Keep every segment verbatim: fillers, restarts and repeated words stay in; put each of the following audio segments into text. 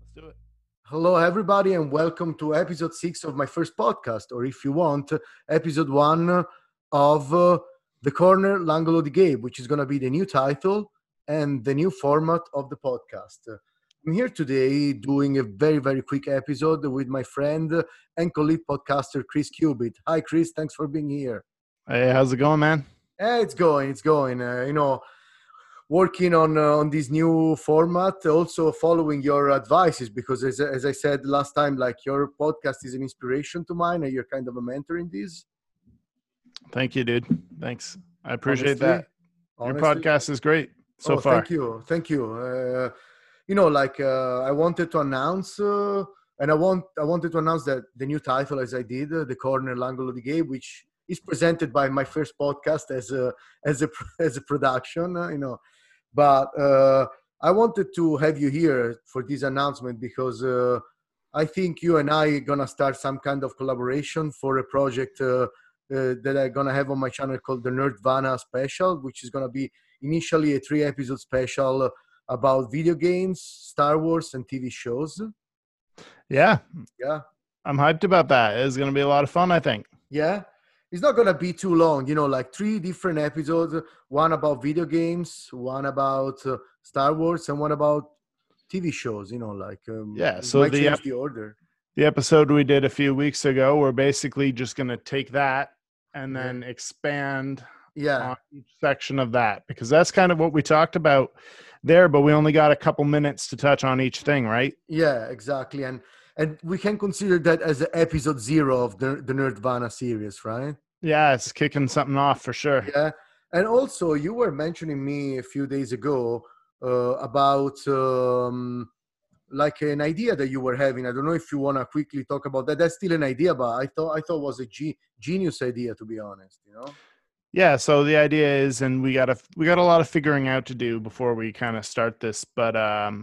Let's do it. Hello, everybody, and welcome to episode six of my first podcast, or if you want, episode one of uh, The Corner L'Angolo di Gabe, which is going to be the new title and the new format of the podcast. I'm here today doing a very, very quick episode with my friend and colleague podcaster, Chris Cubit. Hi, Chris. Thanks for being here. Hey, how's it going, man? Eh, it's going, it's going. Uh, you know, working on uh, on this new format, also following your advices, because as, as I said last time, like your podcast is an inspiration to mine, and you're kind of a mentor in this. Thank you, dude. Thanks. I appreciate Honestly, that. Your honestly. podcast is great so oh, far. Thank you, thank you. Uh, you know, like uh, I wanted to announce, uh, and I want I wanted to announce that the new title, as I did, uh, The Corner L'Angolo di Gabe, which is presented by my first podcast as a as a as a production, uh, you know. But uh, I wanted to have you here for this announcement because uh, I think you and I are gonna start some kind of collaboration for a project uh, uh, that I'm gonna have on my channel called the Nerdvana Special, which is gonna be initially a three-episode special about video games, Star Wars, and T V shows. Yeah. Yeah. I'm hyped about that. It's going to be a lot of fun, I think. Yeah. It's not going to be too long, you know, like three different episodes, one about video games, one about uh, Star Wars, and one about T V shows, you know, like um, Yeah, we so might the change ep- the order. The episode we did a few weeks ago, we're basically just going to take that and Yeah. then expand Yeah. on each section of that, because that's kind of what we talked about there, but we only got a couple minutes to touch on each thing, right? Yeah, exactly. And and we can consider that as a episode zero of the, the Nerdvana series, right? Yeah, it's kicking something off for sure. Yeah. And also, you were mentioning me a few days ago uh, about um, like an idea that you were having. I don't know if you want to quickly talk about that. That's still an idea, but I thought I thought it was a ge- genius idea, to be honest. You know. Yeah, so the idea is, and we got a we got a lot of figuring out to do before we kind of start this, but um,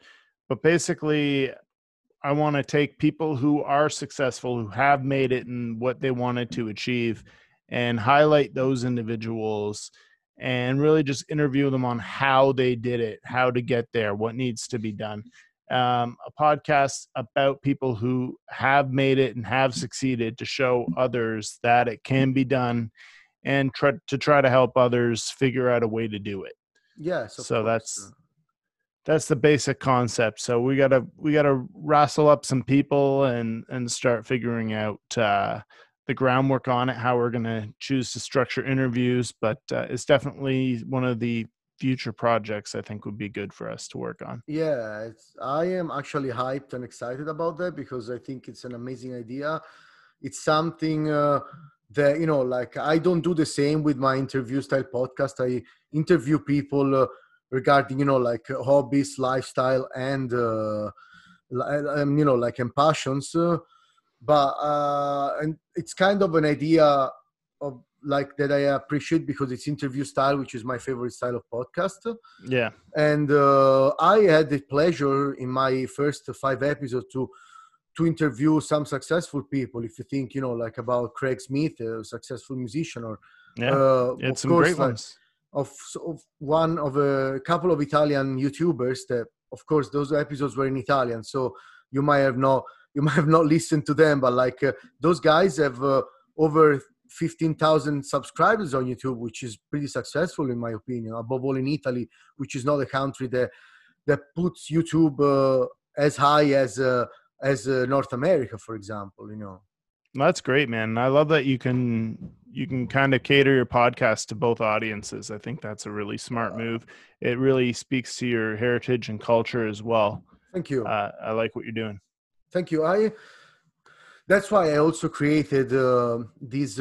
but basically, I want to take people who are successful, who have made it in what they wanted to achieve, and highlight those individuals, and really just interview them on how they did it, how to get there, what needs to be done. Um, a podcast about people who have made it and have succeeded to show others that it can be done, and try to try to help others figure out a way to do it. Yes. Of So course. that's that's the basic concept. So we gotta we gotta wrestle up some people and and start figuring out uh, the groundwork on it, how we're gonna choose to structure interviews. But uh, it's definitely one of the future projects I think would be good for us to work on. Yeah, it's, I am actually hyped and excited about that because I think it's an amazing idea. It's something uh, that, you know, like I don't do the same with my interview style podcast. I interview people uh, regarding, you know, like uh, hobbies, lifestyle, and, uh, li- um, you know, like and passions. Uh, but, uh, and it's kind of an idea of like that I appreciate because it's interview style, which is my favorite style of podcast. Yeah. And uh, I had the pleasure in my first five episodes to to interview some successful people. If you think, you know, like about Craig Smith, a successful musician, or Yeah. uh, It's of some course, great like, ones. of, of one of a couple of Italian YouTubers that, of course, those episodes were in Italian, so you might have not you might have not listened to them, but like uh, those guys have uh, over fifteen thousand subscribers on YouTube, which is pretty successful in my opinion, above all in Italy, which is not a country that that puts YouTube uh, as high as uh, as uh, North America, for example, you know. That's great, man. I love that you can you can kind of cater your podcast to both audiences. I think that's a really smart move. It really speaks to your heritage and culture as well. Thank you. Uh, I like what you're doing. Thank you. I that's why I also created uh, this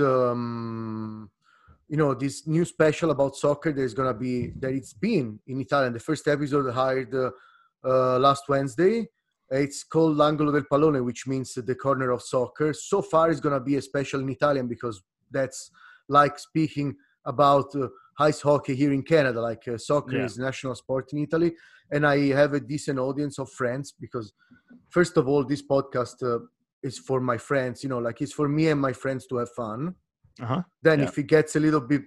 um, you know, this new special about soccer that is gonna be that it's been in Italian. The first episode hired uh, uh, last Wednesday. It's called L'Angolo del Pallone, which means the corner of soccer. So far, it's gonna be a special in Italian because that's like speaking about uh, ice hockey here in Canada. Like uh, soccer Yeah. is national sport in Italy, and I have a decent audience of friends because, first of all, this podcast uh, is for my friends. You know, like it's for me and my friends to have fun. Uh-huh. Then Yeah. if it gets a little bit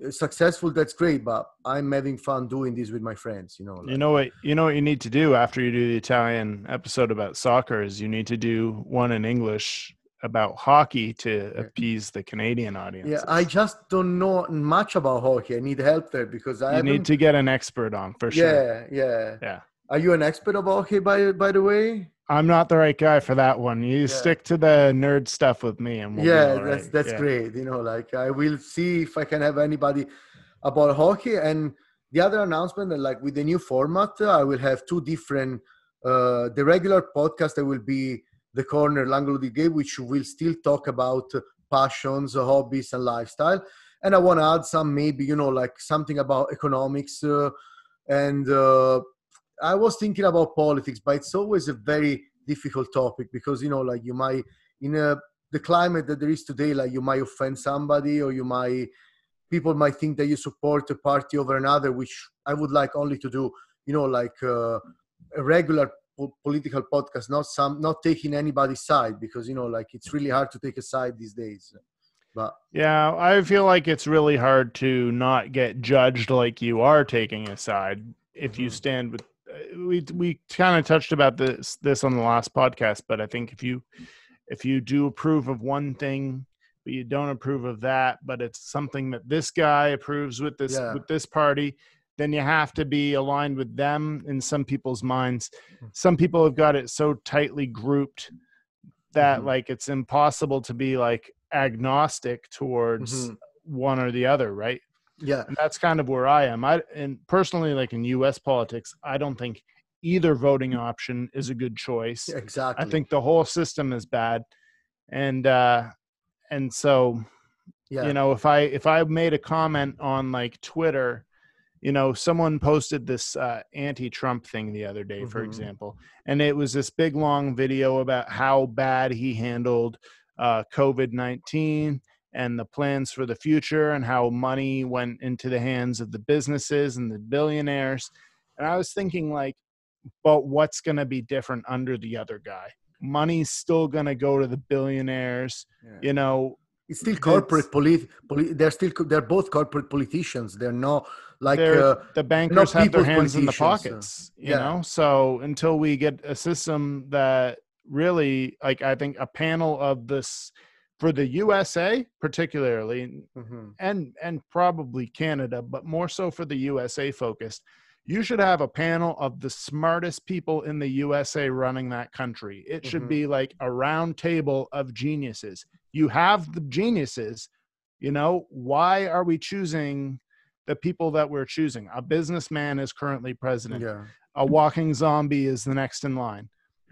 successful, that's great, but I'm having fun doing this with my friends, you know. Like, you know what you know what you need to do after you do the Italian episode about soccer is you need to do one in English about hockey to yeah. appease the Canadian audience. Yeah, I just don't know much about hockey. I need help there because I you need to get an expert on for sure. Yeah, yeah, yeah. Are you an expert about hockey, by by the way? I'm not the right guy for that one. You yeah. stick to the nerd stuff with me, and we'll yeah, be all right. that's that's yeah. great. You know, like I will see if I can have anybody about hockey. And the other announcement that, like, with the new format, uh, I will have two different. Uh, the regular podcast that will be the corner L'Angolo di Gabe, which will still talk about uh, passions, uh, hobbies, and lifestyle. And I want to add some, maybe, you know, like something about economics uh, and. Uh, I was thinking about politics, but it's always a very difficult topic because, you know, like you might, in a, the climate that there is today, like you might offend somebody, or you might, people might think that you support a party over another, which I would like only to do, you know, like uh, a regular po- political podcast, not some, not taking anybody's side, because, you know, like it's really hard to take a side these days. But yeah, I feel like it's really hard to not get judged like you are taking a side if mm-hmm. you stand with. We we kind of touched about this this on the last podcast, but I think if you if you do approve of one thing, but you don't approve of that, but it's something that this guy approves with this yeah. with this party, then you have to be aligned with them in some people's minds. Some people have got it so tightly grouped that mm-hmm. like it's impossible to be like agnostic towards mm-hmm. one or the other, right? Yeah. And that's kind of where I am. I and personally, like in U S politics, I don't think either voting option is a good choice. Exactly. I think the whole system is bad. And uh and so yeah. you know, if I if I made a comment on like Twitter, you know, someone posted this uh anti-Trump thing the other day, mm-hmm. for example, and it was this big long video about how bad he handled uh COVID nineteen and the plans for the future and how money went into the hands of the businesses and the billionaires. And I was thinking like, but what's going to be different under the other guy? Money's still going to go to the billionaires, yeah. you know. It's still corporate polit. Poli- they're still, they're both corporate politicians. They're not like uh, the bankers have their hands in the pockets, so, you yeah. know? So until we get a system that really, like, I think a panel of this, for the U S A particularly, mm-hmm. and and probably Canada, but more so for the U S A focused, you should have a panel of the smartest people in the U S A running that country. It should mm-hmm. be like a round table of geniuses. You have the geniuses, you know, why are we choosing the people that we're choosing? A businessman is currently president. Yeah. A walking zombie is the next in line.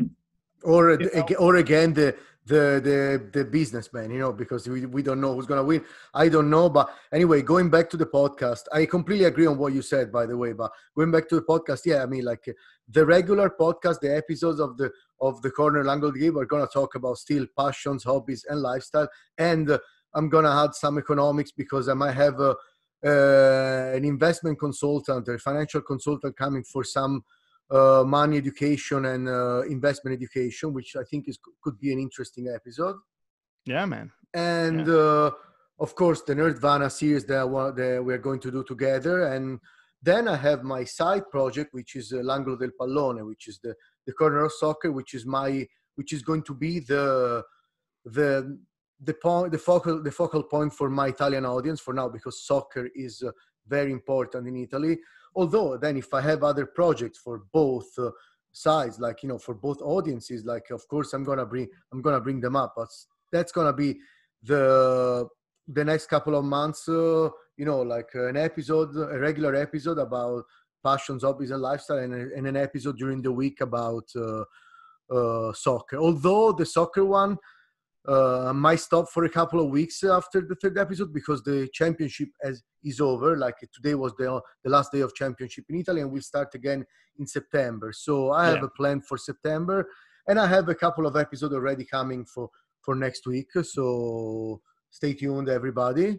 Or, you know? or again, the, the the the businessman, you know, because we, we don't know who's gonna win. I don't know, but anyway, going back to the podcast, I completely agree on what you said, by the way. But going back to the podcast, yeah, I mean, like the regular podcast, the episodes of the of the Corner L'Angolo di Gabe are gonna talk about still passions, hobbies, and lifestyle, and uh, I'm gonna add some economics because I might have a, uh, an investment consultant, a financial consultant coming for some. Uh, money education and uh, investment education, which I think is could be an interesting episode. Yeah, man. And yeah. uh, of course, the Nerdvana series that, I, that we're going to do together. And then I have my side project, which is uh, L'Angolo del Pallone, which is the, the corner of soccer, which is my which is going to be the the the point the focal the focal point for my Italian audience for now, because soccer is uh, very important in Italy. Although then if I have other projects for both uh, sides, like, you know, for both audiences, like, of course, I'm going to bring, I'm going to bring them up, but that's going to be the, the next couple of months, uh, you know, like an episode, a regular episode about passions, hobbies, and lifestyle, and, and an episode during the week about uh, uh, soccer. Although the soccer one, Uh, might stop for a couple of weeks after the third episode because the championship has, is over. Like today was the the last day of championship in Italy, and we'll start again in September. So I have yeah. a plan for September, and I have a couple of episodes already coming for, for next week. So stay tuned, everybody,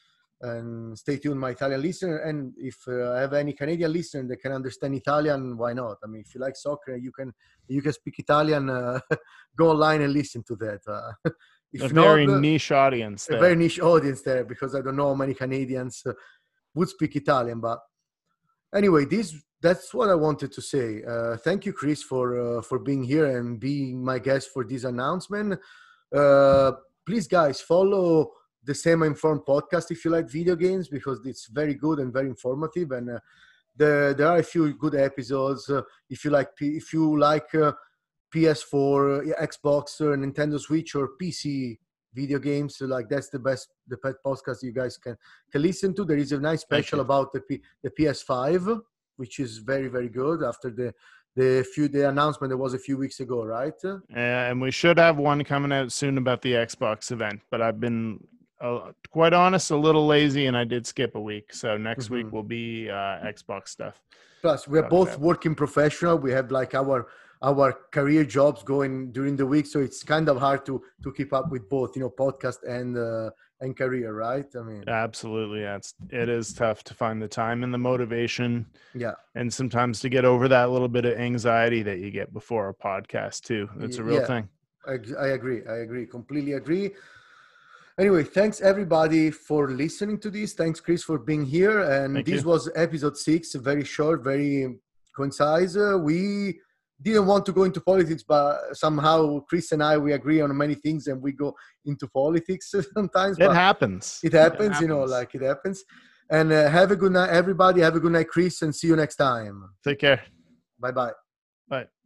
and stay tuned, my Italian listener. And if uh, I have any Canadian listener that can understand Italian, why not? I mean, if you like soccer, you can you can speak Italian. Uh, go online and listen to that. Uh, if a not, very uh, niche audience. There. A very niche audience there, because I don't know how many Canadians uh, would speak Italian. But anyway, this that's what I wanted to say. Uh, thank you, Chris, for uh, for being here and being my guest for this announcement. Uh, please, guys, follow the Semi Informed podcast if you like video games, because it's very good and very informative. And uh, there there are a few good episodes. Uh, if you like, P- if you like uh, P S four, uh, Xbox, or Nintendo Switch, or P C video games, so like that's the best the pet podcast you guys can can listen to. There is a nice special about the P, the P S five, which is very very good. After the the few the announcement that was a few weeks ago, right? And we should have one coming out soon about the Xbox event, but I've been uh, quite honest, a little lazy, and I did skip a week. So next mm-hmm. week will be uh, Xbox stuff. Plus, we're both about. working professional. We have like our our career jobs going during the week, so it's kind of hard to to keep up with both, you know, podcast and uh, and career, right? I mean, absolutely, yeah, it's it is tough to find the time and the motivation, yeah, and sometimes to get over that little bit of anxiety that you get before a podcast too. It's a real yeah, thing. I, I agree. I agree. Completely agree. Anyway, thanks everybody for listening to this. Thanks, Chris, for being here. And Thank this you. was episode six, very short, very concise. Uh, we didn't want to go into politics, but somehow Chris and I, we agree on many things and we go into politics sometimes. It happens. It happens, it happens. you know, like it happens. And uh, have a good night, everybody. Have a good night, Chris, and see you next time. Take care. Bye-bye. Bye.